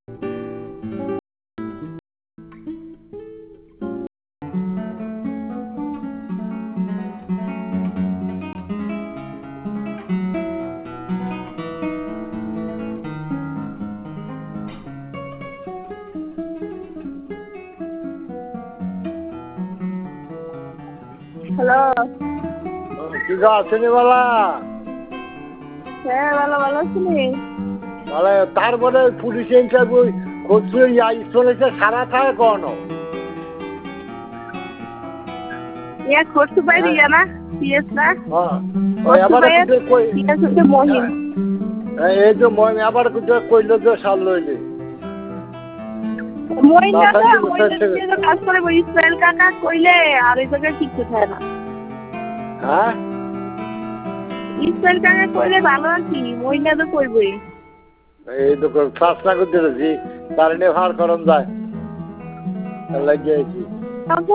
Hello, কি গো আসেনি বলা? হ্যাঁ ভালো ভালো আছিনি? তাহলে তারপরে পুলিশ ইন্টারভিউ করছে চলেছে সারা থাকে কোন ইয়া খোঁজতে পারি না পিএস না এবারে পিএস হচ্ছে মহিন। এই যে মহিন আবার কইলো যে সাল লইলে মহিন না তো মহিন কাজ করে ইসরায়েল কাকা কইলে আর এই জায়গায় কিছু থাকে না। হ্যাঁ ইসরায়েল কাকা কইলে ভালো আর কি মহিন না তো কইবই। এই তো শাসনা করতে দিয়েছি তার নিয়ে ভার করন যায় লাগিয়েছি।